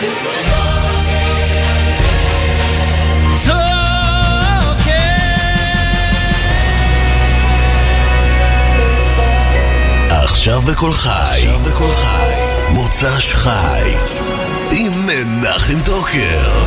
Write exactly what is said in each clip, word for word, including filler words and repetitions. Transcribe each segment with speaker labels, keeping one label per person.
Speaker 1: עכשיו בכל חי, מוצ"ש חי, עם מנחם טוקר.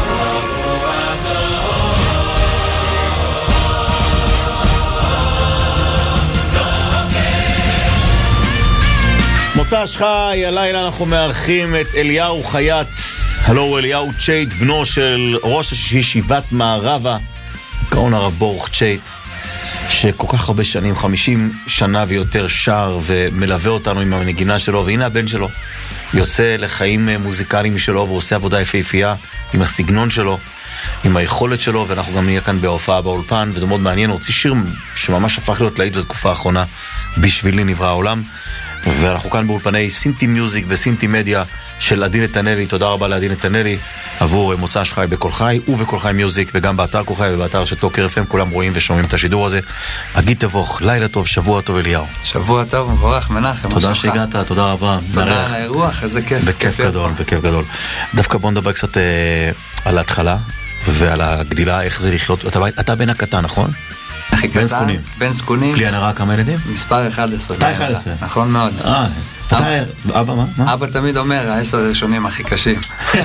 Speaker 2: מוצ"ש חי, הלילה אנחנו מארחים את אליהו חייט. הלו אליהו צ'ייט, בנו של ראש ישיבת מערבה, גאון הרב ברוך צ'ייט, שכל כך הרבה שנים, חמישים שנה ויותר שר ומלווה אותנו עם הנגינה שלו, והנה הבן שלו יוצא לחיים מוזיקליים משלו והוא עושה עבודה יפהפייה עם הסגנון שלו, עם היכולת שלו, ואנחנו גם נהיה כאן בהופעה באולפן, וזה מאוד מעניין. הוא הוציא שיר שממש הפך להיות להיט בתקופה האחרונה, בשבילי נברא העולם, ואנחנו כאן באולפני סינטי מיוזיק וסינטי מדיה של עדי נתנאלי. תודה רבה לעדי נתנאלי עבור מוצ"ש חי בכל חי ובכל חי מיוזיק, וגם באתר כל חי ובאתר של טוקר אף אם, כולם רואים ושומעים את השידור הזה. עדי תבוך, לילה טוב, שבוע טוב אליהו.
Speaker 3: שבוע טוב, מבורך מנחם.
Speaker 2: תודה שהגעת, תודה רבה.
Speaker 3: תודה על האירוח, איזה כיף.
Speaker 2: בכיף גדול, בכיף גדול. דווקא בוא נדבר קצת על ההתחלה ועל הגדילה, איך זה לחיות. אתה בן הקטן, נכון?
Speaker 3: הכי קטן, בן סקונים.
Speaker 2: בלי הנראה כמה ילדים?
Speaker 3: מספר אחד עשרה.
Speaker 2: אתה אחד עשרה.
Speaker 3: נכון מאוד.
Speaker 2: אה, אתה, אבא מה?
Speaker 3: אבא תמיד אומר, העשר הראשונים הכי קשים.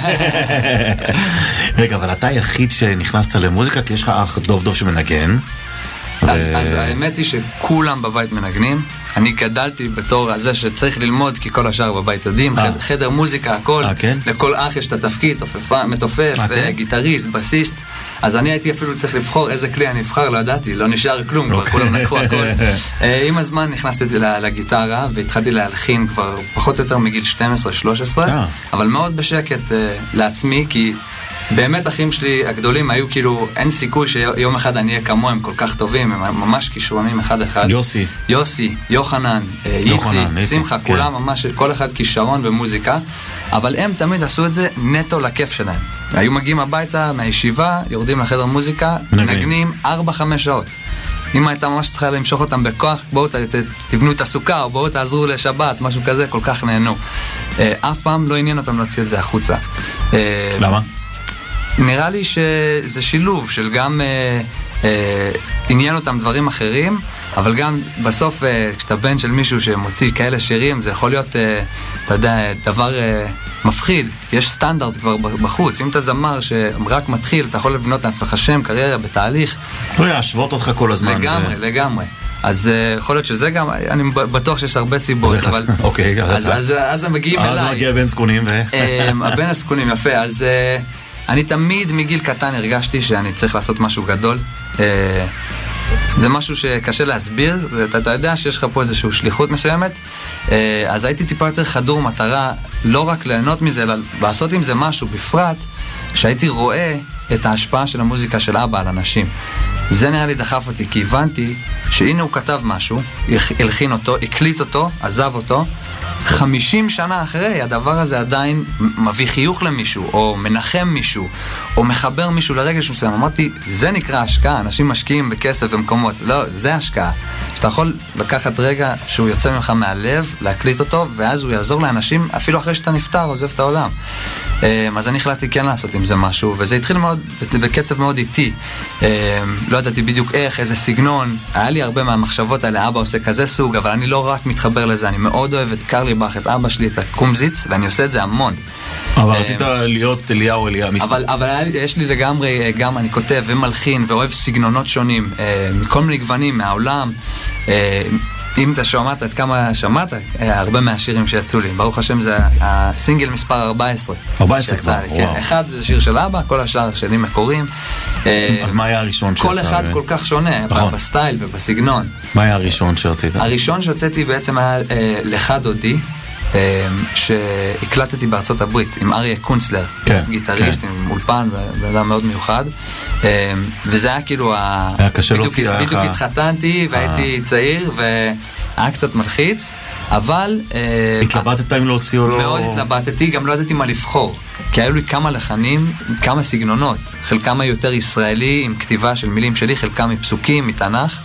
Speaker 2: רגע, אבל אתה היחיד שנכנסת למוזיקה, כי יש לך אח דוב דוב שמנגן.
Speaker 3: אז, אז האמת היא שכולם בבית מנגנים. אני גדלתי בתור הזה שצריך ללמוד, כי כל השאר בבית יודעים, חדר, חדר מוזיקה, הכל,
Speaker 2: כן?
Speaker 3: לכל אח יש את התפקיד, מתופף, כן? גיטריסט, בסיסט. אז אני הייתי אפילו צריך לבחור איזה כלי אני אבחר, לא ידעתי, לא נשאר כלום, כבר כולם לקחו הכל. עם הזמן נכנסתי לגיטרה והתחלתי להלחין כבר פחות או יותר מגיל שתים עשרה שלוש עשרה, אבל מאוד בשקט לעצמי, כי באמת אחים שלי הגדולים היו כאילו, אין סיכוי שיום אחד אני אהיה כמוהם כל כך טובים, הם ממש כישרונים אחד אחד.
Speaker 2: יוסי.
Speaker 3: יוסי, יוחנן, איצי, שמחה, כולם ממש, כל אחד כישרון במוזיקה, אבל הם תמיד עשו את זה נטו לכיף שלהם. היו מגיעים הביתה מהישיבה, יורדים לחדר מוזיקה, נגנים ארבע חמש שעות. אם הייתה ממש צריכה למשוך אותם בכוח, בואו תבנו את הסוכה, או בואו תעזרו לשבת, משהו כזה, כל כך נהנו. אף פעם לא עניין אותם להוציא את זה החוצה.
Speaker 2: למה?
Speaker 3: נראה לי שזה שילוב של גם אה, אה, עניין אותם דברים אחרים, אבל גם בסוף אה, כשאתה בן של מישהו שמוציא כאלה שירים, זה יכול להיות, אה, אתה יודע, דבר אה, מפחיד. יש סטנדרט כבר בחוץ. אם אתה זמר שרק מתחיל, אתה יכול לבנות לעצמך שם, קריירה, בתהליך.
Speaker 2: לא ישוות אותך כל הזמן.
Speaker 3: לגמרי, ו... לגמרי. אז uh, יכול להיות שזה גם, אני בטוח שיש הרבה סיבות, אבל...
Speaker 2: אוקיי,
Speaker 3: אז, אז, אז הם מגיעים אליי.
Speaker 2: אז מגיע בן סקונים ו...
Speaker 3: הבן הסקונים, יפה. אז... Uh, אני תמיד מגיל קטן הרגשתי שאני צריך לעשות משהו גדול. זה משהו שקשה להסביר, אתה, אתה יודע שיש לך פה איזושהי שליחות מסוימת, אז הייתי טיפה יותר חדור מטרה, לא רק ליהנות מזה, אלא לעשות עם זה משהו, בפרט שהייתי רואה את ההשפעה של המוזיקה של אבא על אנשים. זה נראה לי דחף אותי, כי הבנתי שהנה הוא כתב משהו, הלחין אותו, הקליט אותו, עזב אותו, חמישים שנה אחרי, הדבר הזה עדיין מביא חיוך למישהו, או מנחם מישהו, או מחבר מישהו לרגש מסוים. אמרתי, זה נקרא השקעה, אנשים משקיעים בכסף ומקומות. לא, זה השקעה. שאתה יכול לקחת רגע שהוא יוצא ממך מהלב, להקליט אותו, ואז הוא יעזור לאנשים, אפילו אחרי שאתה נפטר, עוזב את העולם. אז אני החלטתי כן לעשות עם זה משהו, וזה התחיל מאוד, בקצב מאוד איטי. לא ידעתי בדיוק איך, איזה סגנון. היה לי הרבה מהמחשבות האלה, אבא עושה כזה סוג, אבל אני לא רק מתחבר לזה, אני מאוד אוהב את קרלי בח, את אבא שלי, את הקומזיץ, ואני עושה את זה המון.
Speaker 2: אבל רצית להיות אליהו אליהו.
Speaker 3: אבל, אבל יש לי לגמרי, גם אני כותב ומלחין ואוהב סגנונות שונים, מכל מיני גוונים, מהעולם. אם אתה שמעת, עד כמה שמעת, הרבה מהשירים שיצאו לי. ברוך השם, זה הסינגל מספר ארבע עשרה.
Speaker 2: ארבע עשרה כבר, וואו.
Speaker 3: אחד זה שיר של אבא, כל השאר שלי מקורים.
Speaker 2: אז מה היה הראשון שיצא?
Speaker 3: כל אחד כל כך שונה, בסטייל ובסגנון.
Speaker 2: מה היה הראשון שהוצאת?
Speaker 3: הראשון שהוצאתי בעצם היה לך דודי, שהקלטתי בארצות הברית עם אריה קונצלר, גיטריסט עם אולפן ואדם מאוד מיוחד, וזה היה כאילו בדיוק התחתנתי והייתי צעיר והיה קצת מלחיץ, אבל...
Speaker 2: התלבטת אם להוציא או לא?
Speaker 3: מאוד התלבטתי, גם לא ידעתי מה לבחור. כי היו לי כמה לחנים, כמה סגנונות. חלקם היותר ישראלי, עם כתיבה של מילים שלי, חלקם מפסוקים, מתנ"ך.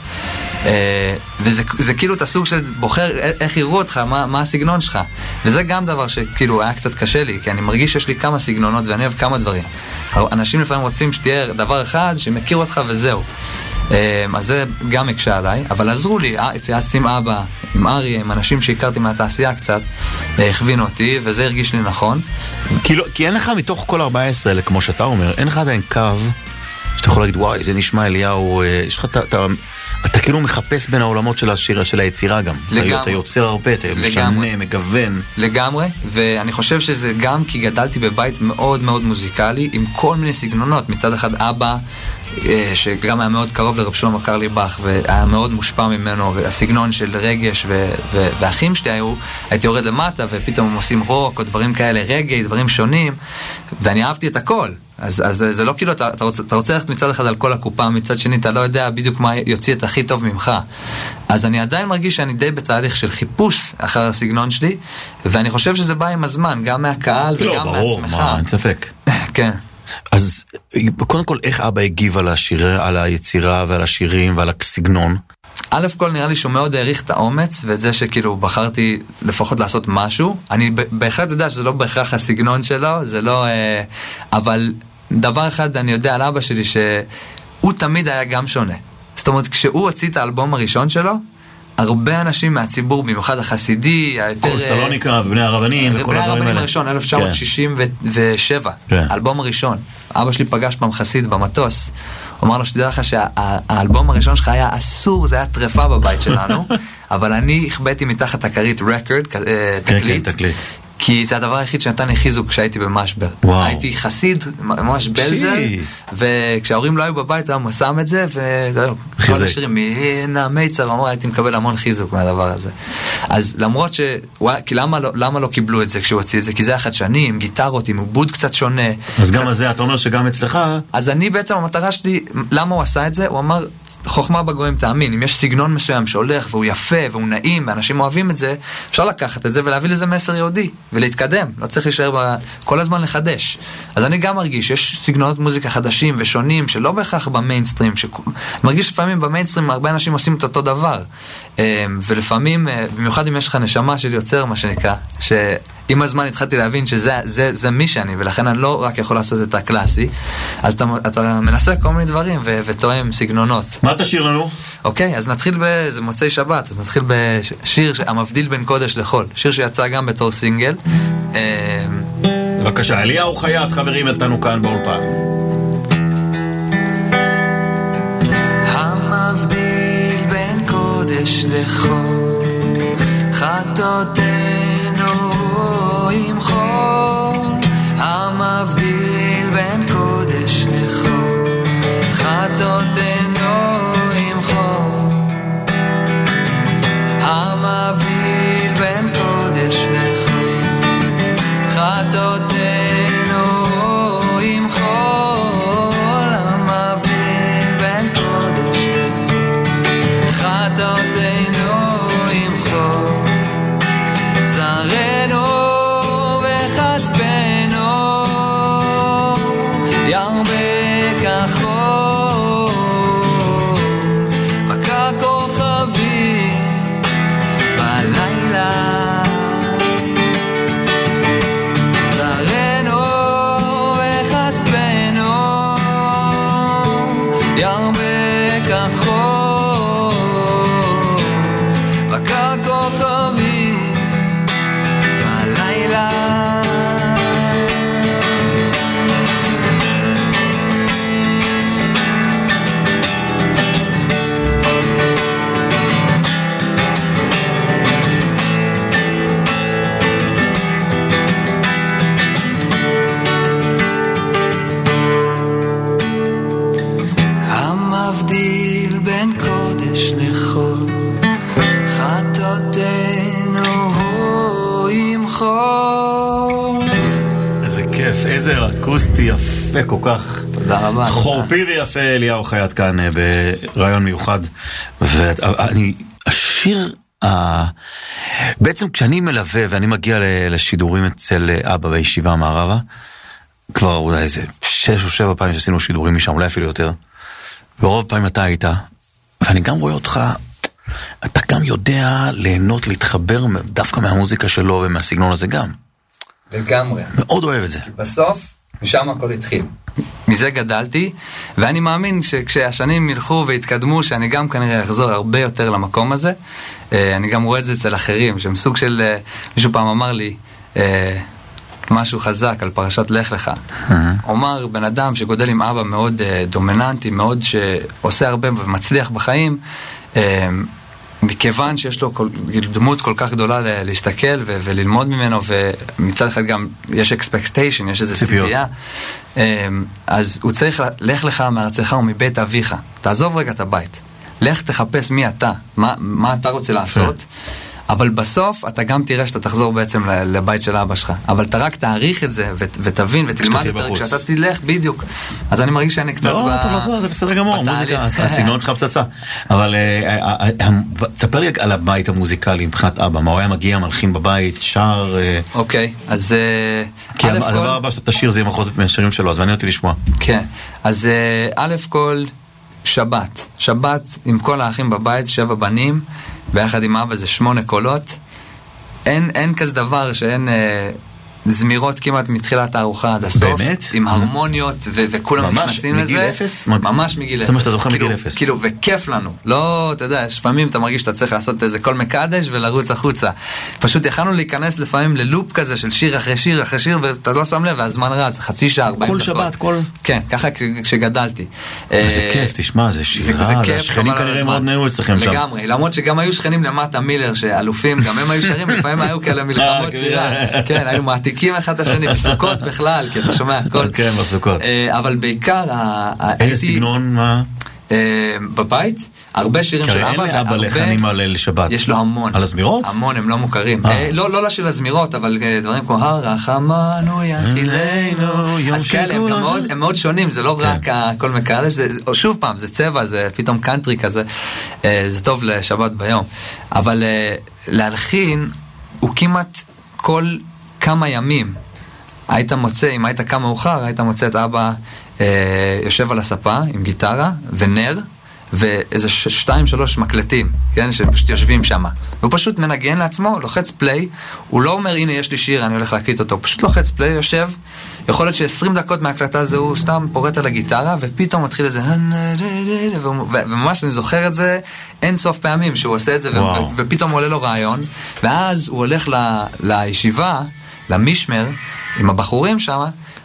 Speaker 3: וזה זה כאילו את הסוג של בוחר איך יראו אותך, מה, מה הסגנון שלך. וזה גם דבר שכאילו היה קצת קשה לי, כי אני מרגיש שיש לי כמה סגנונות ואני אוהב כמה דברים. אנשים לפעמים רוצים שתהיה דבר אחד שמכיר אותך וזהו. אז זה גם הקשה עליי, אבל עזרו לי, התייעצתי עם אבא, עם אריה, עם אנשים שהכרתי מהתעשייה קצת, הכווינו אותי, וזה הרגיש לי נכון.
Speaker 2: כי, לא, כי אין לך מתוך כל ארבע עשרה האלה, כמו שאתה אומר, אין לך עדיין קו שאתה יכול להגיד, וואי, זה נשמע אליהו, יש לך, אתה, אתה, אתה כאילו מחפש בין העולמות של השירה, של היצירה גם. לגמרי. אתה יוצר הרבה, אתה משנה, מגוון.
Speaker 3: לגמרי, ואני חושב שזה גם כי גדלתי בבית מאוד מאוד מוזיקלי, עם כל מיני סגנונות. מצד אחד אבא, שגם היה מאוד קרוב לרב שלמה קרליבך, והיה מאוד מושפע ממנו, והסגנון של רגש, ו- ו- והאחים שלי היו, הייתי יורד למטה, ופתאום הם עושים רוק, או דברים כאלה, רגעי, דברים שונים, ואני אהבתי את הכל. אז, אז זה לא כאילו, אתה, אתה רוצה, אתה רוצה ללכת מצד אחד על כל הקופה, מצד שני אתה לא יודע בדיוק מה יוציא את הכי טוב ממך. אז אני עדיין מרגיש שאני די בתהליך של חיפוש אחר הסגנון שלי, ואני חושב שזה בא עם הזמן, גם מהקהל וגם
Speaker 2: לא, ברור,
Speaker 3: מעצמך.
Speaker 2: מה, אין ספק.
Speaker 3: כן.
Speaker 2: אז קודם כל, איך אבא הגיב על השיר, על היצירה ועל השירים ועל הסגנון?
Speaker 3: א' כל נראה לי שהוא מאוד העריך את האומץ, ואת זה שכאילו בחרתי לפחות לעשות משהו. אני בהחלט יודע שזה לא בהכרח הסגנון שלו, זה לא... אבל דבר אחד אני יודע על אבא שלי, שהוא תמיד היה גם שונה. זאת אומרת, כשהוא הוציא את האלבום הראשון שלו, הרבה אנשים מהציבור, במיוחד החסידי, היותר...
Speaker 2: כל סלוניקה, בני הרבנים, וכל הדברים האלה.
Speaker 3: בני הרבנים הראשון, אלף תשע מאות שישים ושבע, האלבום הראשון. אבא שלי פגש פעם חסיד במטוס, הוא אמר לו, שתדע לך שהאלבום הראשון שלך היה אסור, זה היה טרפה בבית שלנו, אבל אני הכבאתי מתחת הכרית רקורד, תקליט, כי זה הדבר היחיד שנתן לי חיזוק כשהייתי במשבר. הייתי חסיד, ממש בלזר, וכשההורים לא היו בבית, הוא שם את זה, וכל השירים, הנה מיצר, אמרו, הייתי מקבל המון חיזוק מהדבר הזה. אז למרות ש... כי למה לא קיבלו את זה כשהוא הוציא את זה? כי זה היה חדשני, עם גיטרות, עם עיבוד קצת שונה.
Speaker 2: אז גם הזה, אתה אומר שגם אצלך...
Speaker 3: אז אני בעצם, המטרה שלי, למה הוא עשה את זה? הוא אמר, חוכמה בגויים תאמין, אם יש סגנון מסוים שהולך, והוא יפה, והוא נעים, ואנשים אוהבים את זה, אפשר לקחת את זה ולהביא לזה מסר יהודי. ולהתקדם, לא צריך להישאר ב... כל הזמן לחדש. אז אני גם מרגיש, יש סגנונות מוזיקה חדשים ושונים, שלא בהכרח במיינסטרים, ש... מרגיש לפעמים במיינסטרים הרבה אנשים עושים את אותו דבר. ולפעמים, במיוחד אם יש לך נשמה של יוצר, מה שנקרא, שעם הזמן התחלתי להבין שזה זה, זה מי שאני, ולכן אני לא רק יכול לעשות את הקלאסי, אז אתה, אתה מנסה כל מיני דברים ו... ותואם סגנונות.
Speaker 2: מה תשאיר לנו?
Speaker 3: אוקיי, אז נתחיל ב... זה מוצאי שבת, אז נתחיל בשיר המבדיל בין קודש לחול. שיר שיצא גם בתור סינגל.
Speaker 2: בבקשה, אליהו חייט, חברים, איתנו כאן באולפן.
Speaker 3: המבדיל בין קודש לחול, חטאותינו עם חול. המבדיל בין קודש לחול, חטאותינו עם חול. המבדיל בין קודש לחול, חטאותינו עם חול. המבדיל בין קודש לחול, חטאותינו עם חול. זרנו וחספנו ירבה כחול, בקע כוכבים בלילה. זרנו וחספנו ירבה כחול, בקע כוכבים בלילה. המבדיל בין קודש לחול, חטאותינו עם חול.
Speaker 2: איזה כיף, איזה אקוסטי יפה כל כך.
Speaker 3: תודה רבה.
Speaker 2: חורפי ויפה, אליהו חייט כאן ברעיון מיוחד. ואני, השיר בעצם כשאני מלווה ואני מגיע לשידורים אצל אבא בישיבה המערבה, כבר אולי איזה שש או שבע פעמים שעשינו שידורים משם, אולי אפילו יותר, ורוב פעמים אתה היית, ואני גם רואה אותך, אתה גם יודע ליהנות, להתחבר דווקא מהמוזיקה שלו ומהסגנון הזה גם.
Speaker 3: לגמרי.
Speaker 2: מאוד אוהב את זה.
Speaker 3: כי בסוף, משם הכל התחיל. מזה גדלתי, ואני מאמין שכשהשנים ילכו והתקדמו, שאני גם כנראה אחזור הרבה יותר למקום הזה. אני גם רואה את זה אצל אחרים, שהם סוג של, מישהו פעם אמר לי, משהו חזק על פרשת לך לך. אומר, בן אדם שגודל עם אבא מאוד דומיננטי, מאוד שעושה הרבה ומצליח בחיים, מכיוון שיש לו כל, דמות כל כך גדולה להסתכל ו- וללמוד ממנו, ומצד אחד גם יש expectation, יש איזו ציפייה, אז הוא צריך לך לך מארצך ומבית אביך. תעזוב רגע את הבית. לך תחפש מי אתה, מה, מה אתה רוצה לעשות, אבל בסוף אתה גם תראה שאתה תחזור בעצם לבית של אבא שלך. אבל אתה רק תעריך את זה ותבין ותלמד יותר כשאתה תלך, בדיוק. אז אני מרגיש שאני קצת...
Speaker 2: לא, אתה לא, זה בסדר גמור, מוזיקה, הסגנון שלך פצצה. אבל תספר לי על הבית המוזיקלי מבחינת אבא, מה הוא היה מגיע, מלחין בבית, שר...
Speaker 3: אוקיי, אז...
Speaker 2: כי הדבר הבא שאתה תשאיר זה עם החוזת מהשירים שלו, אז מעניין אותי לשמוע.
Speaker 3: כן, אז א' כל... שבת, שבת עם כל האחים בבית, שבע בנים, ביחד עם אבא זה שמונה קולות. אין, אין כזה דבר שאין אה, זמירות כמעט מתחילת הארוחה עד הסוף.
Speaker 2: באמת?
Speaker 3: עם הרמוניות, ו- וכולם נכנסים לזה.
Speaker 2: ממש מגיל אפס?
Speaker 3: ממש מגיל אפס.
Speaker 2: זה מה שאתה זוכר
Speaker 3: כאילו,
Speaker 2: מגיל אפס.
Speaker 3: כאילו, וכיף לנו. לא, אתה יודע, לפעמים אתה מרגיש שאתה צריך לעשות איזה קול מקדש ולרוץ החוצה. פשוט יכלנו להיכנס לפעמים ללופ כזה של שיר אחרי שיר אחרי שיר, ואתה לא שם לב, והזמן רץ, חצי שעה, ארבעים דקות.
Speaker 2: כל שבת, כל...
Speaker 3: כן, ככה כשגדלתי.
Speaker 2: זה כיף, תשמע, זה שירה, השכנים כנראה מאוד נהיו אצלכם שם.
Speaker 3: לגמרי, למרות שגם היו שכנים למטה מילר שאלופים, גם הם היו שרים, לפעמים היו כאלה מלחמות שירה. כן, היו מעתיקים אחד השני, בסוכות בכלל, כי אתה שומע הכל.
Speaker 2: כן, בסוכות.
Speaker 3: אבל בעיקר...
Speaker 2: איזה סגנון, מה?
Speaker 3: בבית, הרבה שירים של אבא,
Speaker 2: אין לאבא לחנים על לשבת.
Speaker 3: יש לו המון.
Speaker 2: על הזמירות?
Speaker 3: המון, הם לא מוכרים. לא לשל הזמירות, אבל דברים כמו הרחמנו יחילנו. אז כאלה, הם מאוד שונים, זה לא רק הכל מקהל, שוב פעם, זה צבע, זה פתאום קאנטרי כזה, זה טוב לשבת ביום. אבל להלחין, הוא כמעט כל כמה ימים, היית מוצא, אם היית כמה מאוחר, היית מוצא את אבא אה, יושב על הספה עם גיטרה ונר ואיזה ש- שתיים שלוש מקלטים, כן, שפשוט יושבים שם. הוא פשוט מנגן לעצמו, לוחץ פליי, הוא לא אומר הנה יש לי שיר, אני הולך להקליט אותו, הוא פשוט לוחץ פליי, יושב, יכול להיות ש-עשרים דקות מההקלטה הזה הוא סתם פורט על הגיטרה, ופתאום מתחיל איזה וממש אני זוכר את זה אין סוף פעמים שהוא עושה את זה, ו- ופתאום עולה לו רעיון, ואז הוא הולך ל- לישיבה, למשמר, עם הבחורים שם,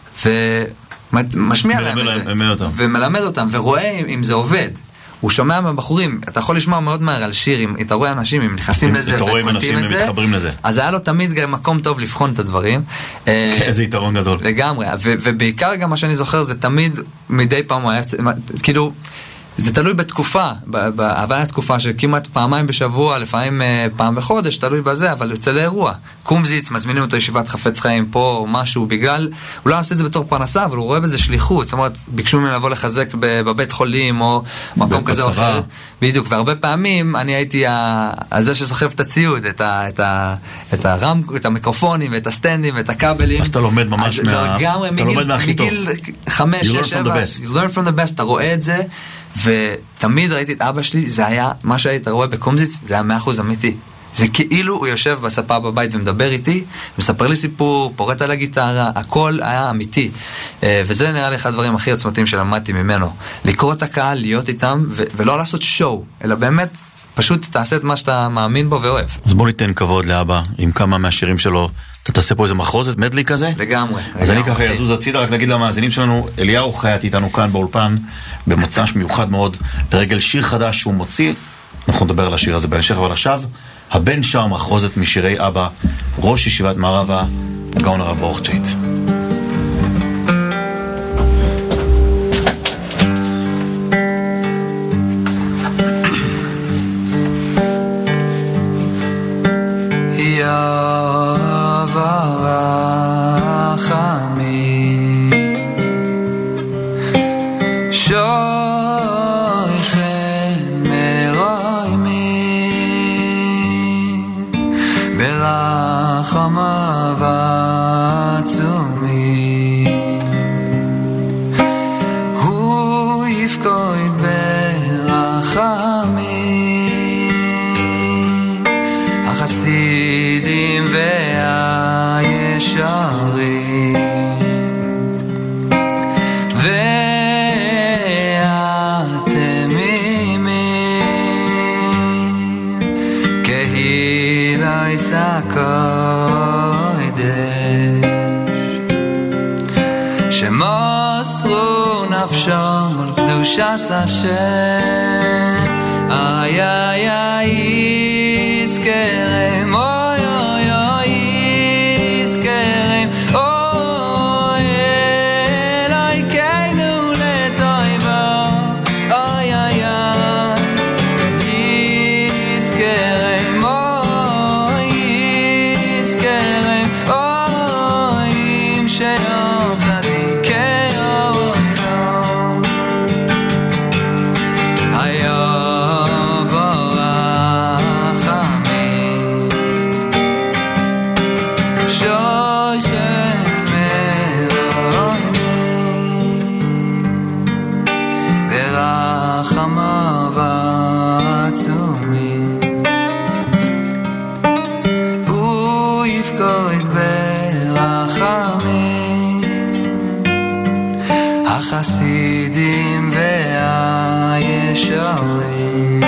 Speaker 3: ומשמיע להם את זה, ומלמד אותם, ורואה אם זה עובד. הוא שומע מהבחורים, אתה יכול לשמוע מאוד מהר על שיר, אם אתה רואה אנשים, אם נכנסים לזה וקוטים את זה, אז היה לו תמיד גם מקום טוב לבחון את הדברים.
Speaker 2: איזה יתרון גדול.
Speaker 3: לגמרי, ובעיקר גם מה שאני זוכר, זה תמיד, מדי פעם הוא היה, כאילו, זה תלוי בתקופה, אבל היה תקופה שכמעט פעמיים בשבוע, לפעמים פעם בחודש, תלוי בזה, אבל יוצא לאירוע. קומזיץ, מזמינים אותו ישיבת חפץ חיים פה, או משהו, בגלל, הוא לא עושה את זה בתור פרנסה, אבל הוא רואה בזה שליחות, זאת אומרת, ביקשו ממנו לבוא לחזק בבית חולים, או מקום כזה או אחר. בדיוק, והרבה פעמים אני הייתי הזה שסוחב את הציוד, את הרם, את המיקרופונים, ואת הסטנדים, ואת הכבלים.
Speaker 2: אז אתה לומד ממש מה... אתה לומד מהכי טוב.
Speaker 3: מגיל חמש, שש, שבע, you learn from the best, אתה רואה את זה, ותמיד ראיתי את אבא שלי, זה היה, מה שהיית רואה בקומזיץ, זה היה מאה אחוז אמיתי. זה כאילו הוא יושב בספה בבית ומדבר איתי, מספר לי סיפור, פורט על הגיטרה, הכל היה אמיתי. וזה נראה לי אחד הדברים הכי עוצמתיים שלמדתי ממנו. לקרוא את הקהל, להיות איתם, ו- ולא לעשות שואו, אלא באמת, פשוט תעשה את מה שאתה מאמין בו ואוהב.
Speaker 2: אז בוא ניתן כבוד לאבא, עם כמה מהשירים שלו, אתה תעשה פה איזה מחרוזת, מדלי כזה?
Speaker 3: לגמרי.
Speaker 2: אז אני ככה יזוז הצידה, רק נגיד למאזינים שלנו, אליהו חיית איתנו כאן באולפן, במוצ"ש מיוחד מאוד, ברגל שיר חדש שהוא מוציא, אנחנו נדבר על השיר הזה בהמשך, אבל עכשיו, הבן שר מחרוזת משירי אבא, ראש ישיבת מערבה, הגאון הרב ברוך צ'ייט.
Speaker 4: שויכן מרוי מי
Speaker 3: שמסרו נפשם על קדושת השם איי איי איי יזכרם אוי אוי אוי יזכרם אוי אלוהינו לטובה אוי אוי אוי יזכרם אוי יזכרם אוי אם שיום צדיקי אוהלו היה החסידים והישרים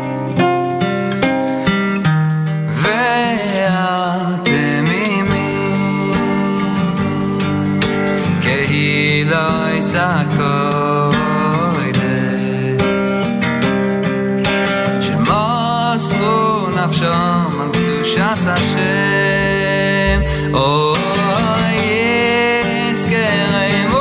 Speaker 3: והתמימים קהילה יסקוידת שמסרו נפשם על קדושת השם אוי יזכרם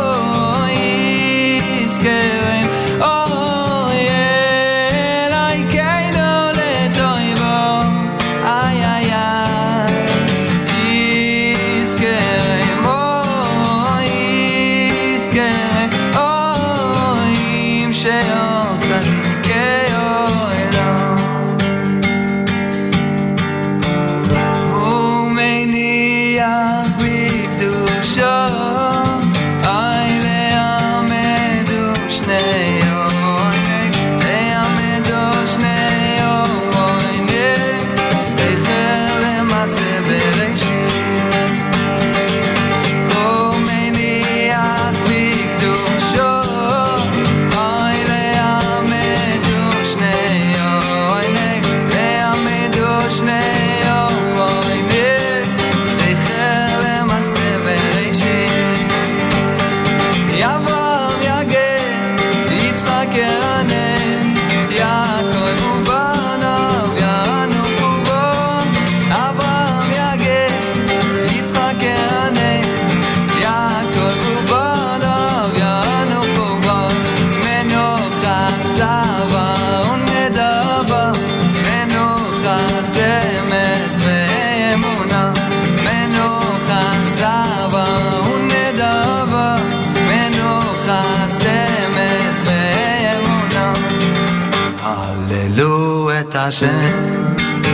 Speaker 3: השם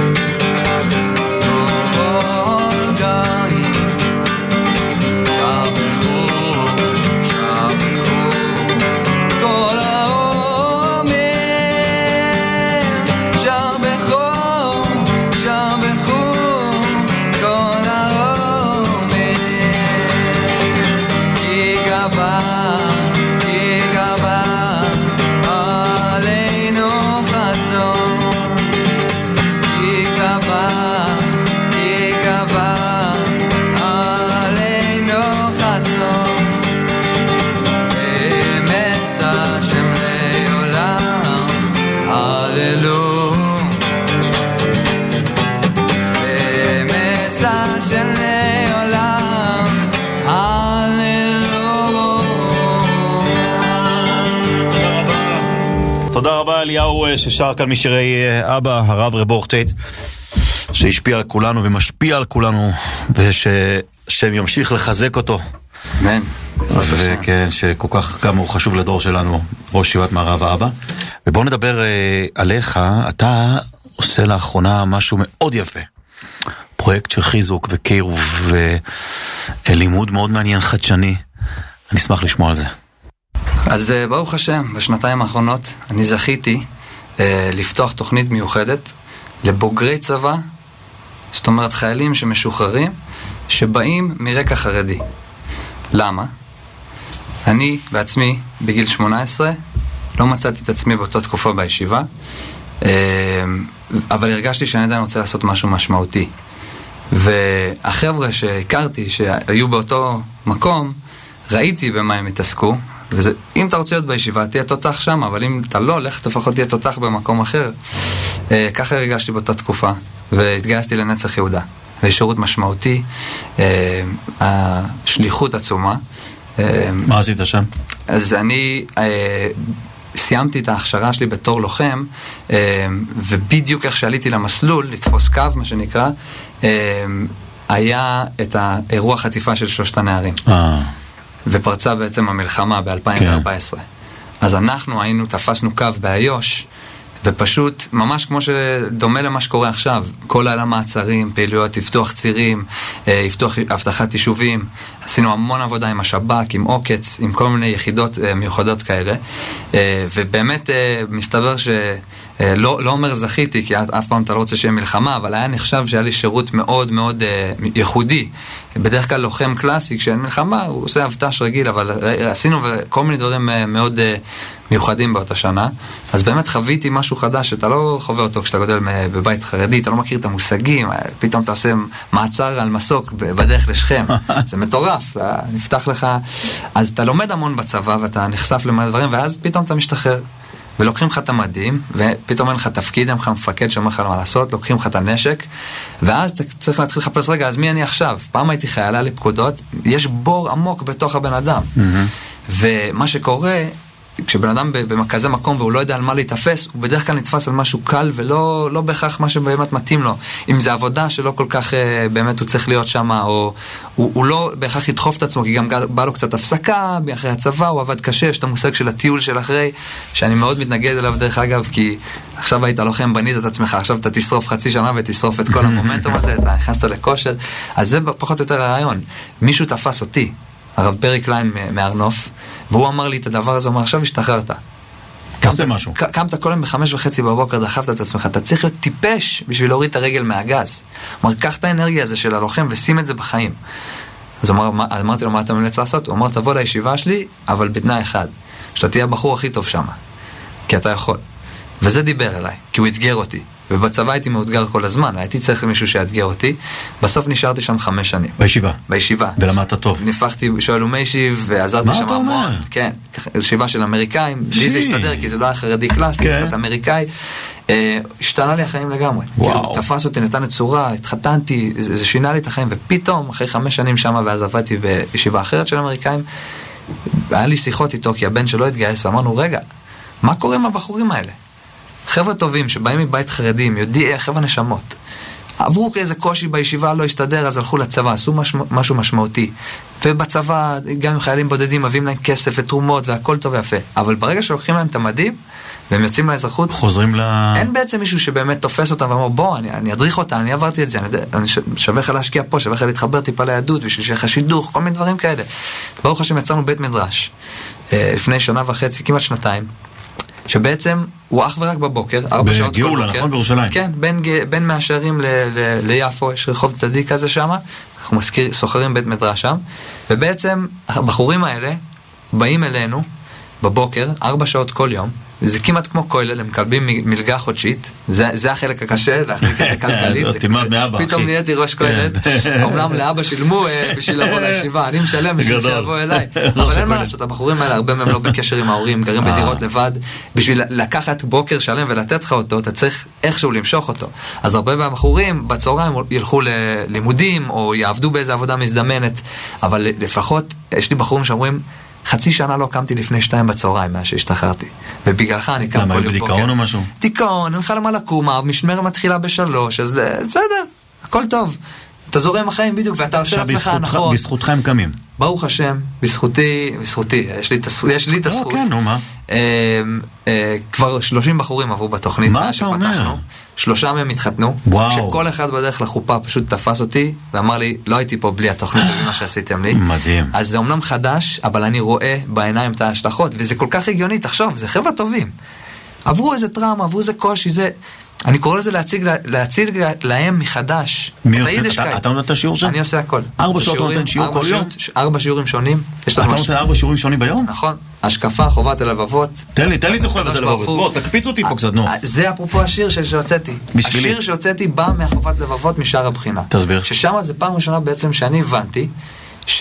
Speaker 2: אליהו ששר כאן משירי אבא, הרב רב אורח צ'ייט, שהשפיע על כולנו ומשפיע על כולנו, ושהשם ימשיך לחזק אותו.
Speaker 3: אמן.
Speaker 2: וכן, שכל כך גם הוא חשוב לדור שלנו, ראש ישיבת מערב אבא. ובואו נדבר עליך, אתה עושה לאחרונה משהו מאוד יפה. פרויקט של חיזוק וקירוב ולימוד מאוד מעניין חדשני. אני אשמח לשמוע על זה.
Speaker 3: אז ברוך השם, בשנתיים האחרונות אני זכיתי אה, לפתוח תוכנית מיוחדת לבוגרי צבא, זאת אומרת חיילים שמשוחררים, שבאים מרקע חרדי. למה? אני בעצמי בגיל שמונה עשרה לא מצאתי את עצמי באותה תקופה בישיבה, אה, אבל הרגשתי שאני עדיין רוצה לעשות משהו משמעותי. והחבר'ה שהכרתי, שהיו באותו מקום, ראיתי במה הם התעסקו, ואם אתה רוצה להיות בישיבה, תהיה תותח שם, אבל אם אתה לא, לך לפחות תהיה תותח במקום אחר. ככה הרגשתי באותה תקופה, והתגייסתי לנצח יהודה. ושירות משמעותי, השליחות עצומה.
Speaker 2: מה עשית שם?
Speaker 3: אז אני סיימתי את ההכשרה שלי בתור לוחם, ובדיוק איך שעליתי למסלול, לתפוס קו, מה שנקרא, היה את האירוע חטיפה של שלושת הנערים. ופרצה בעצם המלחמה ב-אלפיים וארבע עשרה. אז אנחנו היינו, תפסנו קו באיו"ש, ופשוט, ממש כמו שדומה למה שקורה עכשיו, כל העולם מעצרים, פעילויות, לפתוח צירים, לפתוח הבטחת יישובים, עשינו המון עבודה עם השב"כ, עם עוקץ, עם כל מיני יחידות מיוחדות כאלה, ובאמת מסתבר ש... לא, לא אומר זכיתי, כי אף פעם אתה לא רוצה שיהיה מלחמה, אבל היה נחשב שהיה לי שירות מאוד מאוד ייחודי. בדרך כלל לוחם קלאסי, כשאין מלחמה, הוא עושה אבטש רגיל, אבל עשינו כל מיני דברים מאוד מיוחדים באותה שנה. אז באמת חוויתי משהו חדש, שאתה לא חווה אותו כשאתה גודל בבית חרדי, אתה לא מכיר את המושגים, פתאום אתה עושה מעצר על מסוק בדרך לשכם. זה מטורף, אתה נפתח לך. אז אתה לומד המון בצבא, ואתה נחשף למלא דברים, ואז פתאום אתה משתחרר. ולוקחים לך את המדים, ופתאום אין לך תפקיד, אין לך מפקד שאומר לך מה לעשות, לוקחים לך את הנשק, ואז אתה צריך להתחיל לחפש, רגע, אז מי אני עכשיו? פעם הייתי חיילה לי פקודות, יש בור עמוק בתוך הבן אדם. ומה שקורה, כשבן אדם במרכזי מקום והוא לא יודע על מה להתאפס, הוא בדרך כלל נתפס על משהו קל ולא לא בהכרח מה שבאמת מתאים לו. אם זה עבודה שלא כל כך באמת הוא צריך להיות שם, או הוא, הוא לא בהכרח ידחוף את עצמו, כי גם בא לו קצת הפסקה, אחרי הצבא הוא עבד קשה, יש את המושג של הטיול של אחרי, שאני מאוד מתנגד אליו דרך אגב, כי עכשיו היית לוחם, בנית את עצמך, עכשיו אתה תשרוף חצי שנה ותשרוף את כל המומנטום הזה, אתה נכנסת לכושר, אז זה פחות או יותר הרעיון. מישהו תפס אותי, הרב פרי קליין מארנוף, והוא אמר לי את הדבר הזה, הוא אומר, עכשיו השתחררת.
Speaker 2: תעשה משהו.
Speaker 3: קמת כל יום בחמש וחצי בבוקר, דחפת את עצמך, אתה צריך להיות טיפש בשביל להוריד את הרגל מהגז. הוא אומר, קח את האנרגיה הזה של הלוחם ושים את זה בחיים. אז אמרתי לו, מה אתה ממליץ לעשות? הוא אמר, תבוא לישיבה שלי, אבל בתנאי אחד, שאתה תהיה הבחור הכי טוב שם, כי אתה יכול. וזה דיבר אליי, כי הוא התגר אותי. ובצבא הייתי מאותגר כל הזמן, הייתי צריך מישהו שיאתגר אותי. בסוף נשארתי שם חמש שנים.
Speaker 2: בישיבה?
Speaker 3: בישיבה.
Speaker 2: ולמדת טוב?
Speaker 3: נפחתי שואל ומיישיב, ועזרתי שם המון.
Speaker 2: מה אתה אומר?
Speaker 3: כן, ישיבה של אמריקאים, בלי זה הסתדר, כי זה לא היה חרדי קלאסי,
Speaker 2: כן.
Speaker 3: קצת אמריקאי. השתנה לי החיים לגמרי. כאילו, תפס אותי, נתן את צורה, התחתנתי, זה שינה לי את החיים, ופתאום, אחרי חמש שנים שם, ואז עבדתי בישיבה אחרת של אמריקאים, היה לי שיחות איתו, כי הבן שלו התגייס, ואמרנו, רגע, מה קורה עם הבחורים האלה? חבר'ה טובים שבאים מבית חרדים, יודעים, חבר'ה נשמות. עברו כאיזה קושי בישיבה, לא הסתדר, אז הלכו לצבא, עשו משמע, משהו משמעותי. ובצבא, גם עם חיילים בודדים, מביאים להם כסף ותרומות, והכל טוב ויפה. אבל ברגע שלוקחים להם את המדים, והם יוצאים לאזרחות,
Speaker 2: חוזרים ל...
Speaker 3: אין בעצם מישהו שבאמת תופס אותם, ואומר, בוא, אני, אני אדריך אותה, אני עברתי את זה, אני, אני שווה לך להשקיע פה, שווה לך להתחבר טיפה ליהדות, בשביל שיהיה לך שידוך, כל מיני דברים כאלה. ברוך השם, יצאנו בית מדרש, לפני שנה וחצי, כמעט שנתיים, שבעצם הוא אך ורק בבוקר, ארבע שעות כל
Speaker 2: בגאולה,
Speaker 3: בוקר.
Speaker 2: נכון, בירושלים.
Speaker 3: כן, בין, בין מהשערים ל, ל, ליפו, יש רחוב צדיק כזה שם, אנחנו מזכיר, סוחרים בית מדרש שם, ובעצם הבחורים האלה באים אלינו בבוקר, ארבע שעות כל יום, וזה כמעט כמו כולל, הם מקבלים מלגה חודשית, זה, זה החלק הקשה, להחזיק את זה כלכלית, זה כזה, פתאום נהייתי ראש כולל, אומנם לאבא שילמו בשביל לבוא לישיבה, אני משלם בשביל שיבוא אליי, אבל אין מה לעשות, הבחורים האלה, הרבה מהם לא בקשר עם ההורים, גרים בדירות לבד, בשביל לקחת בוקר שלם ולתת לך אותו, אתה צריך איכשהו למשוך אותו, אז הרבה מהבחורים בצהריים ילכו ללימודים, או יעבדו באיזו עבודה מזדמנת, אבל לפחות, יש לי בחורים שאומרים, חצי שנה לא קמתי לפני שתיים בצהריים מה שהשתחררתי, ובגללך אני קם כל יום בוקר. למה, בדיכאון
Speaker 2: או משהו?
Speaker 3: דיכאון, אין לך למה לקום, המשמרת מתחילה בשלוש, אז בסדר, הכל טוב. אתה זורם החיים בדיוק, ואתה עושה לעצמך הנחות.
Speaker 2: בזכותך הם קמים.
Speaker 3: ברוך השם, בזכותי, בזכותי, יש לי, יש לי את הזכות.
Speaker 2: כן, נו, מה?
Speaker 3: כבר שלושים בחורים עברו בתוכנית.
Speaker 2: מה אתה אומר?
Speaker 3: שלושה מהם התחתנו, שכל אחד בדרך לחופה פשוט תפס אותי, ואמר לי, לא הייתי פה בלי התוכנית ומה שעשיתם לי.
Speaker 2: מדהים.
Speaker 3: אז זה אומנם חדש, אבל אני רואה בעיניים את ההשלכות, וזה כל כך הגיוני, תחשוב, זה חבר'ה טובים. עברו איזה טראומה, עברו איזה קושי, זה... אני קורא לזה להציג, להציג להם מחדש.
Speaker 2: אתה נותן את השיעור שם?
Speaker 3: אני עושה הכל.
Speaker 2: ארבע שעות נותן שיעור כל יום?
Speaker 3: ארבע שיעורים שונים.
Speaker 2: אתה נותן ארבע שיעורים שונים ביום?
Speaker 3: נכון. השקפה, חובת הלבבות.
Speaker 2: תן לי, תן לי זה חובת הלבבות. בוא, תקפיץ אותי פה קצת, נו.
Speaker 3: זה אפרופו השיר שהוצאתי. השיר שהוצאתי בא מהחובת לבבות משאר הבחינה.
Speaker 2: תסביר.
Speaker 3: ששם זה פעם ראשונה בעצם שאני הבנתי ש...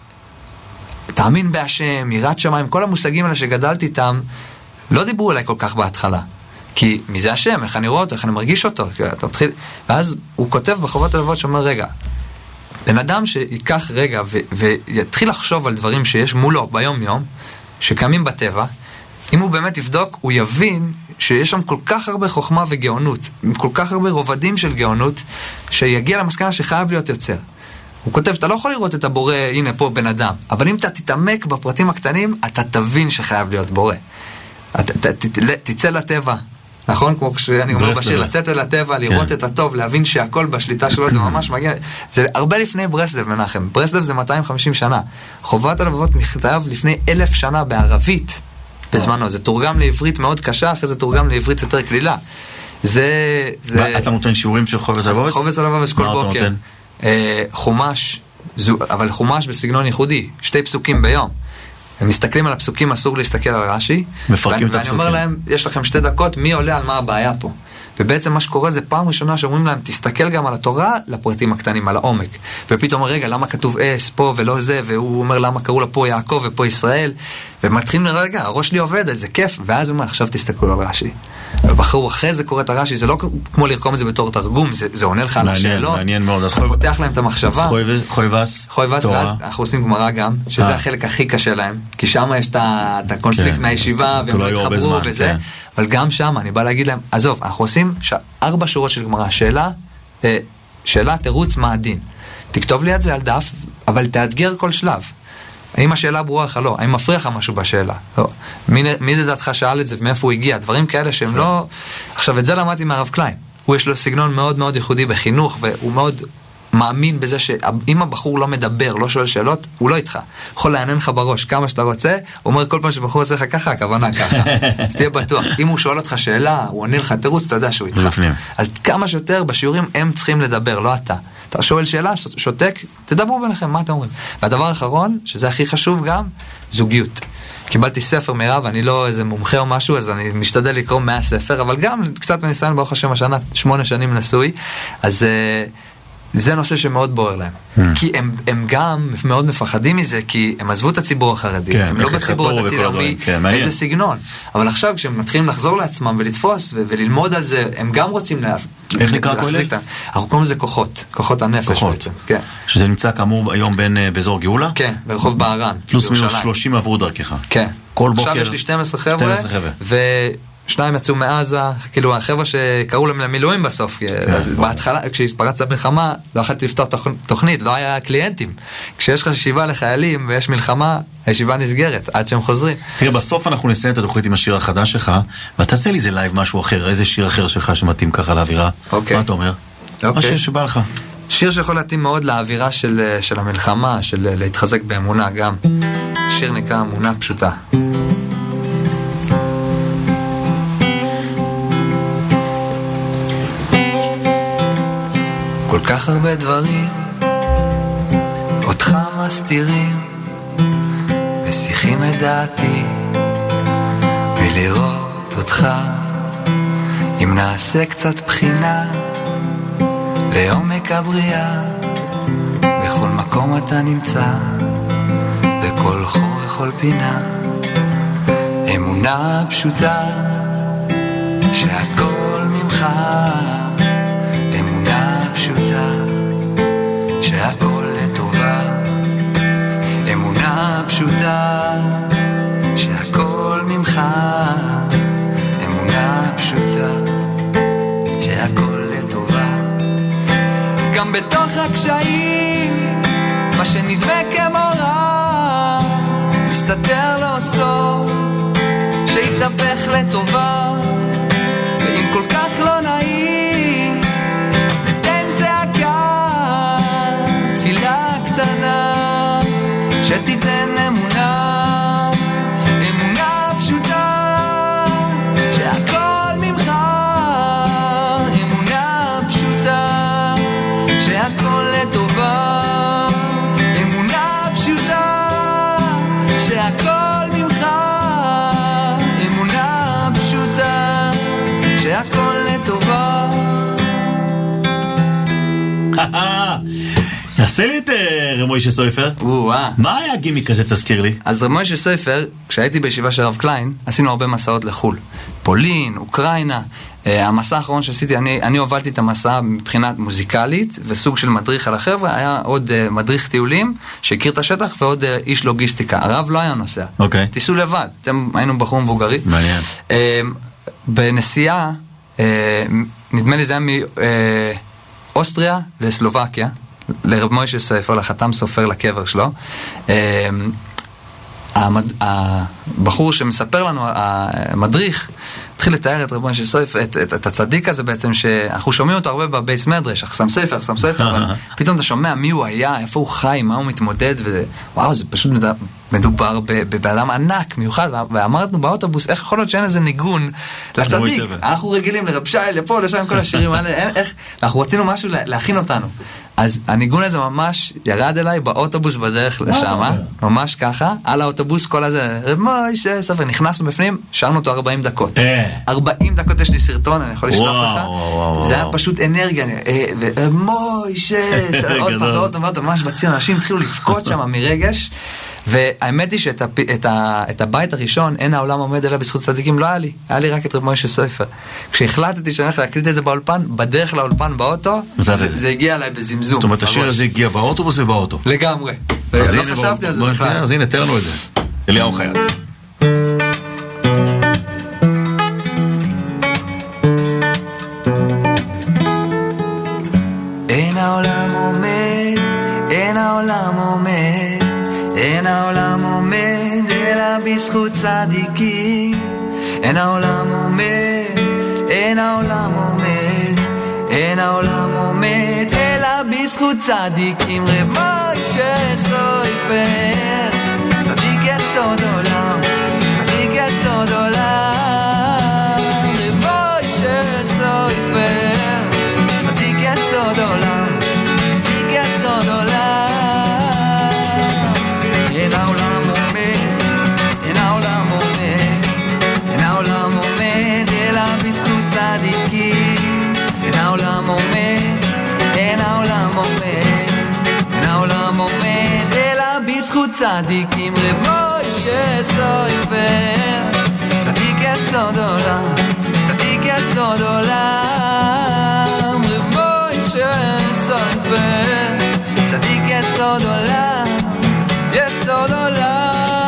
Speaker 3: תאמין בהשם, יראת שמיים, כל המושגים האלה שגדלתי איתם, לא דיברו אליי כל כך בהתחלה. כי מי זה השם, איך אני רואה אותו, איך אני מרגיש אותו. אתה מתחיל... ואז הוא כותב בחובת הלבבות שאומר, רגע, בן אדם שיקח רגע ו... ויתחיל לחשוב על דברים שיש מולו ביום יום, שקמים בטבע, אם הוא באמת יבדוק, הוא יבין שיש שם כל כך הרבה חוכמה וגאונות, כל כך הרבה רובדים של גאונות, שיגיע למסקנה שחייב להיות יוצר. הוא כותב, אתה לא יכול לראות את הבורא, הנה פה בן אדם, אבל אם אתה תתעמק בפרטים הקטנים, אתה תבין שחייב להיות בורא. אתה, ת, ת, תצא לטבע, נכון? כמו שאני אומר בשיר, לצאת אל הטבע, לראות את הטוב, להבין שהכל בשליטה שלו, זה ממש מגיע, זה הרבה לפני ברסלב, מנחם. ברסלב זה מאתיים וחמישים שנה. חובת הלבבות נכתב לפני אלף שנה בערבית, בזמנו. זה תורגם לעברית מאוד קשה, אחרי זה תורגם לעברית יותר כלילה. זה... זה...
Speaker 2: אתה נותן שיעורים של חובץ הלבבות?
Speaker 3: חובץ הלבבות כל בוקר. חומש, אבל חומש בסגנון ייחודי, שתי פסוקים ביום. הם מסתכלים על הפסוקים, אסור להסתכל על רש"י.
Speaker 2: מפרקים את הפסוקים.
Speaker 3: ואני אומר להם, יש לכם שתי דקות, מי עולה על מה הבעיה פה? ובעצם מה שקורה זה פעם ראשונה שאומרים להם, תסתכל גם על התורה, לפרטים הקטנים, על העומק. ופתאום אומר, רגע, למה כתוב אס פה ולא זה? והוא אומר, למה קראו לה פה יעקב ופה ישראל? ומתחילים לרגע, הראש לי עובד, איזה כיף. ואז הוא אומר, עכשיו תסתכלו על רש"י. ובחרו אחרי זה קורא את הרש"י, זה לא כמו לרקום את זה בתור תרגום, זה, זה עונה לך על השאלות.
Speaker 2: מעניין מאוד.
Speaker 3: אתה פותח להם את המחשבה.
Speaker 2: חויבס,
Speaker 3: חויבס, ואז אנחנו עושים גמרא גם, שזה החלק הכי קשה להם, כי שם יש את הקונפליקט מהישיבה, והם לא התחברו וזה, אבל גם שם אני בא להגיד להם, עזוב, אנחנו עושים ארבע שורות של גמרא, שאלה, שאלה, תירוץ, מה הדין. תכתוב לי את זה על דף, אבל תאתגר כל שלב. האם השאלה ברורה לך? לא. האם מפריע לך משהו בשאלה? לא. מי, מי לדעתך שאל את זה ומאיפה הוא הגיע? דברים כאלה שהם לא... עכשיו, את זה למדתי מהרב קליין. הוא יש לו סגנון מאוד מאוד ייחודי בחינוך, והוא מאוד מאמין בזה שאם הבחור לא מדבר, לא שואל שאלות, הוא לא איתך. יכול לעניין לך בראש כמה שאתה רוצה, הוא אומר כל פעם שבחור עושה לך ככה, הכוונה ככה. אז תהיה בטוח. אם הוא שואל אותך שאלה, הוא עונה לך תירוץ, אתה יודע שהוא איתך. אז כמה שיותר בשיעורים הם צריכים לדבר, לא אתה. אתה שואל שאלה, שותק, תדברו ביניכם, מה אתם אומרים? והדבר האחרון, שזה הכי חשוב גם, זוגיות. קיבלתי ספר מירב, אני לא איזה מומחה או משהו, אז אני משתדל לקרוא מהספר, אבל גם קצת מניסיון, ברוך השם, השנה, שמונה שנים נשוי, אז זה נושא שמאוד בוער להם. כי הם, הם גם מאוד מפחדים מזה, כי הם עזבו את הציבור החרדי, כן, הם לא בציבור הדתי-לאומי, כן, איזה סגנון. אבל עכשיו, כשהם מתחילים לחזור לעצמם ולתפוס ו- וללמוד על זה, הם גם רוצים לה...
Speaker 2: איך נקרא כל אלה?
Speaker 3: אנחנו קוראים לזה כוחות, כוחות הנפש
Speaker 2: כוחות.
Speaker 3: בעצם. כן.
Speaker 2: שזה נמצא כאמור היום בין באזור גאולה?
Speaker 3: כן, ברחוב בערן.
Speaker 2: פלוס מינוס שלושים עברו דרכך.
Speaker 3: כן.
Speaker 2: כל בוקר...
Speaker 3: עכשיו יש לי שתים עשרה חבר'ה, ו... שניים יצאו מעזה, כאילו החבר'ה שקראו להם למילואים בסוף, אז בהתחלה, כשהתפרצת המלחמה, לא יכולתי לפתוח תוכנית, לא היה קליינטים. כשיש לך ישיבה לחיילים ויש מלחמה, הישיבה נסגרת, עד שהם חוזרים.
Speaker 2: תראה, בסוף אנחנו נסיים את התוכנית עם השיר החדש שלך, ותעשה לי איזה לייב משהו אחר, איזה שיר אחר שלך שמתאים ככה לאווירה. מה אתה אומר? מה שיר שבא לך?
Speaker 3: שיר שיכול להתאים מאוד לאווירה של, של המלחמה, של להתחזק באמונה גם. שיר נקרא אמונה פשוטה. כל כך הרבה דברים אותך מסתירים, מסיחים את דעתי מלראות אותך. אם נעשה קצת בחינה לעומק הבריאה, בכל מקום אתה נמצא, בכל חור וכל פינה. אמונה פשוטה שהכל ממך, פשוטה שהכל לטובה. אמונה פשוטה שהכל ממך. אמונה פשוטה שהכל לטובה. גם בתוך הקשיים, מה שנדמה כמו רע, מסתתר לו סוף שהתהפך לטובה. ואם כל כך לא נעים, תפילה קטנה שתיתן אמונה, אמונה פשוטה שהכל ממך.
Speaker 2: תעשה לי את רמוישה סויפר. מה היה הגימיק כזה, תזכיר לי?
Speaker 3: אז רמוישה סויפר, כשהייתי בישיבה של הרב קליין, עשינו הרבה מסעות לחול. פולין, אוקראינה. המסע האחרון שעשיתי, אני, אני הובלתי את המסע מבחינת מוזיקלית, וסוג של מדריך על החבר'ה, היה עוד uh, מדריך טיולים, שהכיר את השטח, ועוד uh, איש לוגיסטיקה. הרב לא היה נוסע. אוקיי. Okay. תיסעו לבד. אתם היינו בחור מבוגרי.
Speaker 2: מעניין.
Speaker 3: Uh, בנסיעה, uh, נדמה לי זה היה מאוסטריה לסלובקיה, לרב מוישה סופר, לחתם סופר לקבר שלו. Uh, המד... הבחור שמספר לנו, המדריך, התחיל לתאר את רב מוישה סויפר, את, את, את הצדיק הזה בעצם, שאנחנו שומעים אותו הרבה בבייס מדרש, אחסם ספר, אחסם ספר, אבל פתאום אתה שומע מי הוא היה, איפה הוא חי, מה הוא מתמודד, ווואו, זה פשוט מדובר באדם ענק, מיוחד, ואמרנו באוטובוס, איך יכול להיות שאין איזה ניגון לצדיק? אנחנו רגילים לרב שי, לפה, לשם, כל השירים האלה, איך, אנחנו רצינו משהו להכין אותנו. אז הניגון הזה ממש ירד אליי באוטובוס בדרך לשם, ממש ככה, על האוטובוס כל הזה, רב מוישה סופר, נכנסנו בפנים, שרנו אותו ארבעים דקות. ארבעים דקות יש לי סרטון, אני יכול לשלוח לך. זה היה פשוט אנרגיה, ורב מוישה סופר, עוד פעם ועוד פעם ועוד פעם, ממש בציון, אנשים התחילו לפקוד שם מרגש, והאמת היא שאת הבית הראשון, אין העולם עומד אלא בזכות צדיקים, לא היה לי, היה לי רק את רב מוישה סופר. כשהחלטתי שאני הולך להקליט את זה באולפן, בדרך לאולפן באוטו, זה הגיע אליי בזמזום.
Speaker 2: זאת אומרת, השיר הזה הגיע באוטובוס ובאוטו.
Speaker 3: לגמרי. לא חשבתי על זה בכלל.
Speaker 2: אז הנה, תן לנו את זה. אליהו חייט.
Speaker 3: אין העולם עומד, אין העולם עומד, אין העולם עומד, אלא בזכות צדיקים. אין העולם עומד, אין העולם עומד, אין העולם עומד, אלא בזכות צדיקים. רב מוישה סופר, צדיק יסוד עולם, צדיק יסוד עולם. רב מוישה סופר, צדיק יסוד עולם, צדיק יסוד עולם. אין העולם עומד, אין העולם עומד, אין העולם עומד, אלא בזכות צדיקים. אין העולם עומד, אין העולם עומד, אין העולם עומד, אלא בזכות צדיקים. רב מוישה סופר, צדיק יסוד עולם, צדיק יסוד עולם. רב מוישה סופר, צדיק יסוד עולם, יסוד עולם.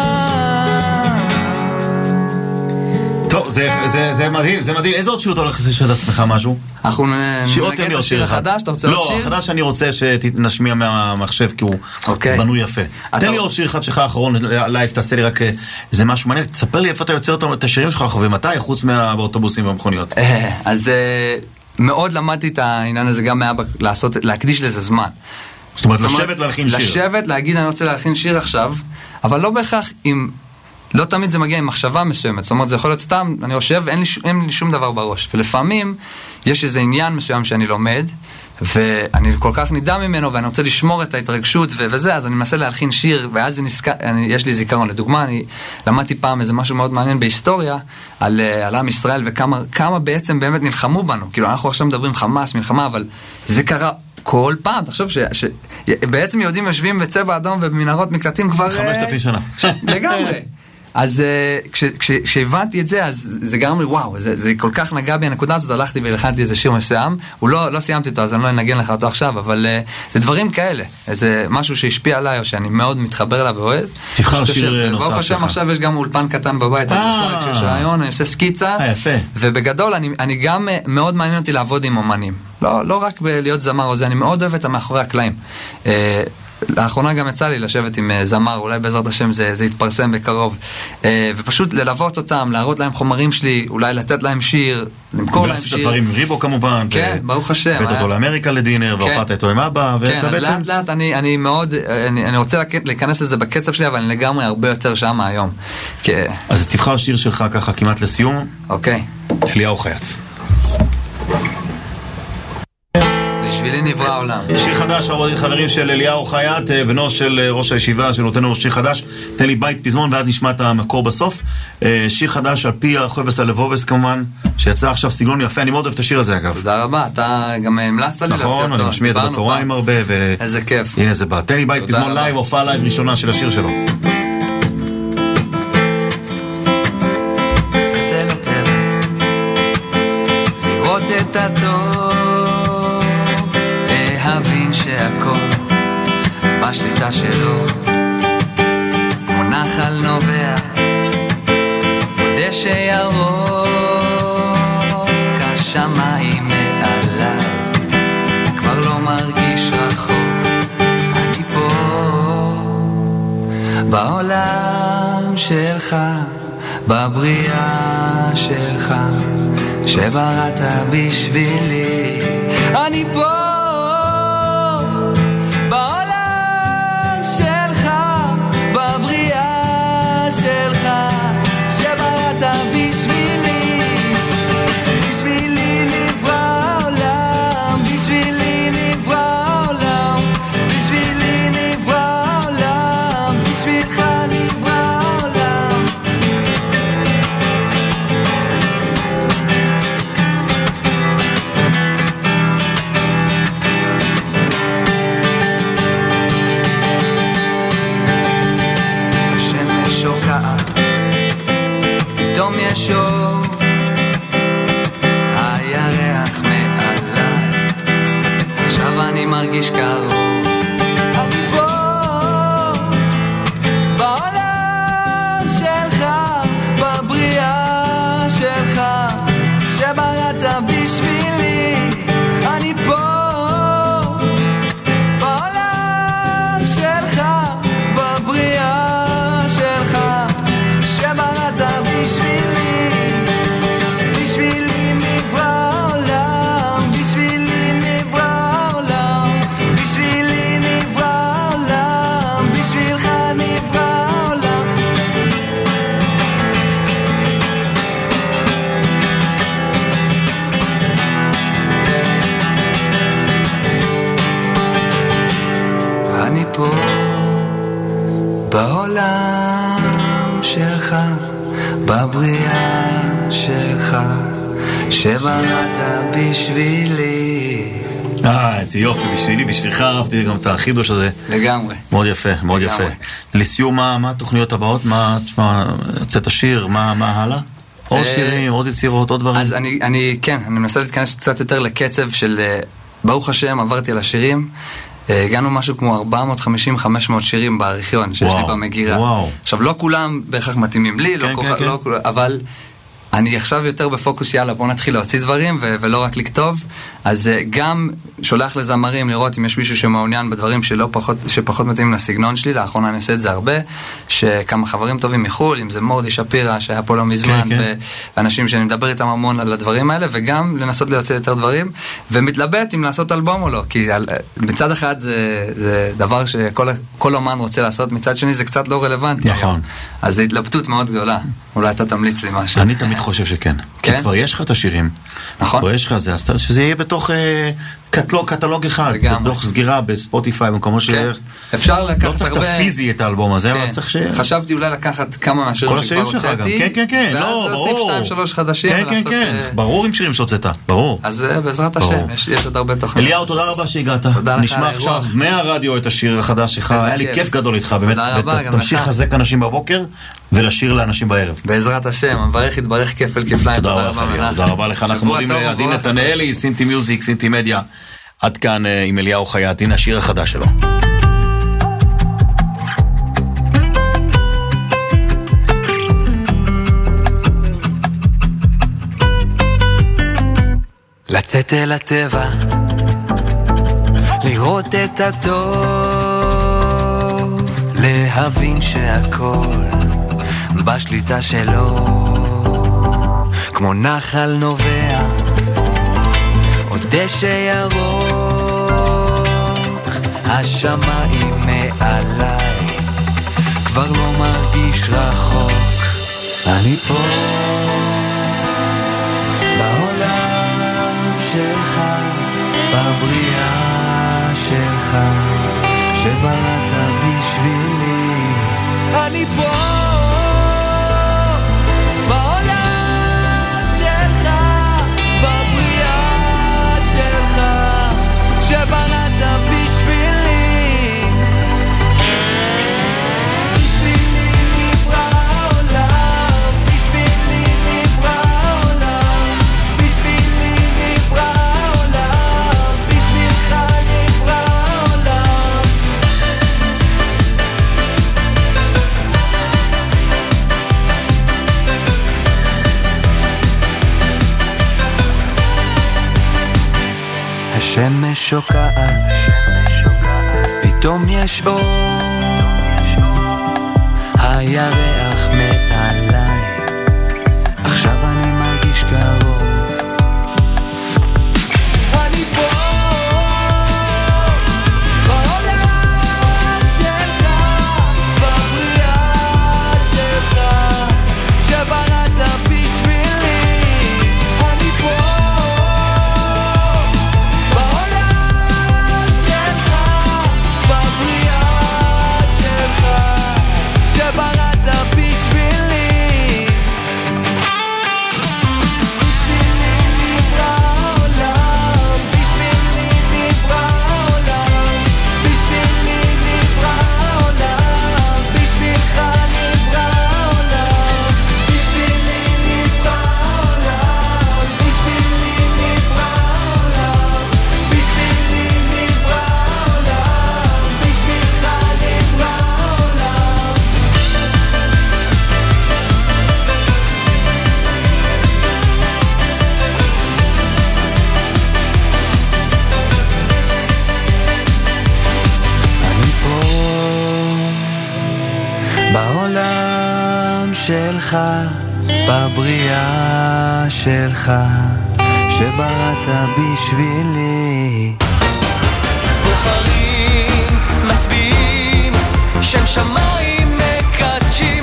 Speaker 2: טוב, זה מדהים, זה מדהים. איזה עוד שיר אתה הולך לשאול את עצמך משהו?
Speaker 3: אנחנו נגד את השיר החדש, אתה רוצה עוד שיר?
Speaker 2: לא, החדש אני רוצה שתנשמיע מהמחשב, כי הוא בנוי יפה. תן לי עוד שיר אחד שלך האחרון, לייב, תעשה לי רק איזה משהו מעניין, תספר לי איפה אתה יוצר את השירים שלך, ומתי, חוץ מהאוטובוסים והמכוניות.
Speaker 3: אז מאוד למדתי את העניין הזה גם להקדיש לזה זמן.
Speaker 2: זאת אומרת, לשבת להלחין שיר.
Speaker 3: לשבת, להגיד אני רוצה להלחין שיר עכשיו, אבל לא בהכרח עם... לא תמיד זה מגיע עם מחשבה מסוימת, זאת אומרת, זה יכול להיות סתם, אני חושב, אין לי, אין לי שום דבר בראש. ולפעמים יש איזה עניין מסוים שאני לומד, ואני כל כך נדע ממנו, ואני רוצה לשמור את ההתרגשות ו- וזה, אז אני מנסה להלחין שיר, ואז נסק... אני, יש לי זיכרון. לדוגמה, אני למדתי פעם איזה משהו מאוד מעניין בהיסטוריה, על, על עם ישראל, וכמה כמה בעצם באמת נלחמו בנו. כאילו, אנחנו עכשיו מדברים חמאס, מלחמה, אבל זה קרה כל פעם. תחשוב ש... ש... בעצם יהודים יושבים בצבע אדום ובמנהרות מקלטים כבר...
Speaker 2: חמשת אלפים שנה.
Speaker 3: לגמרי. אז כשהבנתי את זה, אז זה גרם לי, וואו, זה, זה כל כך נגע בי הנקודה הזאת, הלכתי ולחנתי איזה שיר מסוים, הוא לא, לא סיימתי אותו, אז אני לא אנגן לך אותו עכשיו, אבל זה דברים כאלה, איזה משהו שהשפיע עליי, או שאני מאוד מתחבר אליו ואוהב.
Speaker 2: תבחר שיר נוסף
Speaker 3: שלך. חושב, עכשיו יש גם אולפן קטן בבית, אז כשיש רעיון, אני עושה סקיצה, ובגדול, אני, אני גם מאוד מעניין אותי לעבוד עם אומנים. לא, לא רק להיות זמר או זה, אני מאוד אוהב את המאחורי הקלעים. לאחרונה גם יצא לי לשבת עם זמר, אולי בעזרת השם זה, זה יתפרסם בקרוב, ופשוט ללוות אותם, להראות להם חומרים שלי, אולי לתת להם שיר, למכור להם שיר.
Speaker 2: ועשית דברים עם ריבו כמובן.
Speaker 3: כן, ברוך השם.
Speaker 2: ואת אותו לאמריקה לדינר, והופעת איתו עם אבא,
Speaker 3: כן, אז לאט לאט אני, אני מאוד, אני, אני רוצה להיכנס לזה בקצב שלי, אבל אני לגמרי הרבה יותר שם היום.
Speaker 2: אז תבחר שיר שלך ככה כמעט לסיום.
Speaker 3: אוקיי.
Speaker 2: אליהו חייט.
Speaker 3: בשבילי נברא העולם.
Speaker 2: שיר חדש, חברים של אליהו חייט, בנו של ראש הישיבה שנותן לנו שיר חדש. תן לי בית פזמון ואז נשמע את המקור בסוף. שיר חדש על פי החובס הלבובס כמובן, שיצא עכשיו סגנון יפה. אני מאוד אוהב את השיר הזה אגב.
Speaker 3: תודה רבה, אתה גם המלצת לי להוציא אותו.
Speaker 2: נכון, אני משמיע את זה בצהריים הרבה.
Speaker 3: איזה כיף.
Speaker 2: הנה זה בא. תן לי בית פזמון לייב, הופעה לייב ראשונה של השיר שלו.
Speaker 3: בשליטה שלו כמו נחל נובע דשא ירוק השמיים מעליי כבר לא מרגיש רחוק אני פה בעולם שלך בבריאה שלך שבראת בשבילי אני פה מרגיש קרוב אני פה בעולם שלך בבריאה שלך שבראת בשבילי אני פה בעולם שלך בבריאה שלך שבראת בשבילי בשבילי נברא העולם בשבילי נברא העולם בשבילי נברא העולם בשבילך נברא העולם אני פה בעולם שלך בבריאה שלך שבראת בשבילי
Speaker 2: אה, איזה יופי, בשבילי, בשבילך, אהבתי גם את החידוש הזה.
Speaker 3: לגמרי.
Speaker 2: מאוד יפה, מאוד יפה. לסיום, מה התוכניות הבאות? מה, תשמע, יוצאת השיר, מה הלאה? עוד שירים, עוד יצירות, עוד דברים?
Speaker 3: אז אני, כן, אני מנסה להתכנס קצת יותר לקצב של, ברוך השם, עברתי על השירים, הגענו משהו כמו ארבע מאות וחמישים חמש מאות שירים בארכיון שיש לי במגירה. עכשיו, לא כולם בהכרח מתאימים לי, אבל אני עכשיו יותר בפוקוס, יאללה, בוא נתחיל להוציא דברים ו- ולא רק לכתוב. אז uh, גם שולח לזמרים לראות אם יש מישהו שמעוניין בדברים שלא פחות, שפחות מתאים לסגנון שלי. לאחרונה אני עושה את זה הרבה, שכמה חברים טובים מחול, אם זה מורדי שפירה שהיה פה לא מזמן, כן, כן. ואנשים שאני מדבר איתם המון על הדברים האלה, וגם לנסות להוציא יותר דברים, ומתלבט אם לעשות אלבום או לא, כי על, מצד אחד זה, זה דבר שכל כל אומן רוצה לעשות, מצד שני זה קצת לא רלוונטי.
Speaker 2: נכון.
Speaker 3: היום. אז זו התלבטות מאוד גדולה. אולי אתה תמליץ לי משהו.
Speaker 2: אני תמיד חושב שכן.
Speaker 3: כן?
Speaker 2: כי כבר יש לך את השירים.
Speaker 3: נכון.
Speaker 2: כבר יש לך זה, אז שזה יהיה בתוך אה, קטלוג, קטלוג אחד. בתוך סגירה בספוטיפיי, במקומות ש...
Speaker 3: כן. אפשר לקחת הרבה...
Speaker 2: לא צריך את הפיזי את האלבום הזה,
Speaker 3: כן.
Speaker 2: אבל צריך ש...
Speaker 3: חשבתי אולי לקחת כמה מהשירים שכבר הוצאתי.
Speaker 2: כן, כן, כן.
Speaker 3: ואז
Speaker 2: לא,
Speaker 3: להוסיף שתיים, שלוש חדשים.
Speaker 2: כן, כן, כן. ברור עם שירים שהוצאת. ברור.
Speaker 3: אז בעזרת השם, יש, יש עוד הרבה תוכן.
Speaker 2: אליהו, תודה רבה שהגעת.
Speaker 3: תודה לך.
Speaker 2: נשמע עכשיו מהרדיו את השיר החדש שלך. היה לי כיף גדול איתך. באמת, תמשיך לחזק אנשים בבוקר ולשיר לאנשים בערב.
Speaker 3: בעזרת השם, מברך יתברך כפל כפליים.
Speaker 2: תודה רבה. תודה רבה לך. אנחנו מודים לעדין נתנאלי, סינטי מיוזיק, סינטי מדיה. עד כאן עם אליהו חייט. הנה השיר החדש שלו.
Speaker 3: לצאת אל הטבע, לראות את הטוב, להבין שהכל בשליטה שלו, כמו נחל נובע, עוד דשא ירוק, השמיים מעליי, כבר לא מרגיש רחוק, אני פה בעולם שלך, בבריאה
Speaker 4: שבראת בשבילי. אני פה בעולם שלך, בבריאה שלך, שבראת בשבילי. בשבילי נברא העולם, בשבילי נברא העולם, בשבילי נברא העולם, בשבילך נברא העולם. השמש שוקעת, פתאום יש אור, הירח מעליי, עכשיו אני מרגיש קרוב. אני פה בעולם שלך, בבריאה שלך, שבראת בשבילי. אני פה בעולם שלך, בבריאה שלך, שבראת בשבילי. בשבילי נברא העולם, בשבילי נברא העולם, בשבילי נברא העולם, בשבילך נברא העולם. בשבילי נברא העולם, בשבילי נברא העולם, בשבילי נברא העולם, בשבילך נברא העולם. אני פה בעולם שלך, בבריאה שלך, שבראת בשבילי.
Speaker 5: בוחרים, מצביעים, שם שמיים מקדשים.